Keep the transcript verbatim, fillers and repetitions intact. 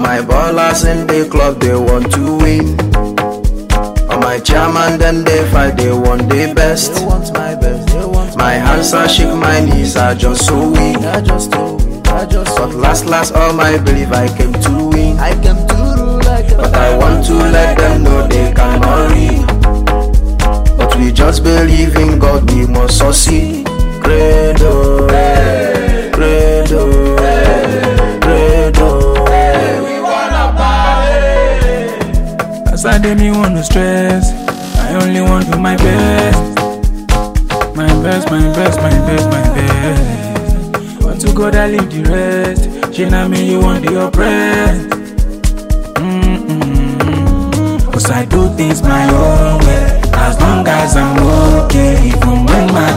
my ballers in the club, they want to win. All my chairman, then they fight, they want the best. They want my best, they want my hands are shake, my knees are just so weak. I just so weak, I just so But last, last, all my belief, I came to win. I came to rule like a But I want to let them know they cannot read. But we just believe in God, we must succeed. Credo, credo, credo. we wanna party. As I dey me want to stress, I only want to my best. My best, my best, my best, my best. Want to God, I leave the rest. She na me, you want the oppressed. Mm-mm. Cause I do things my own way. As long as I'm okay, even when my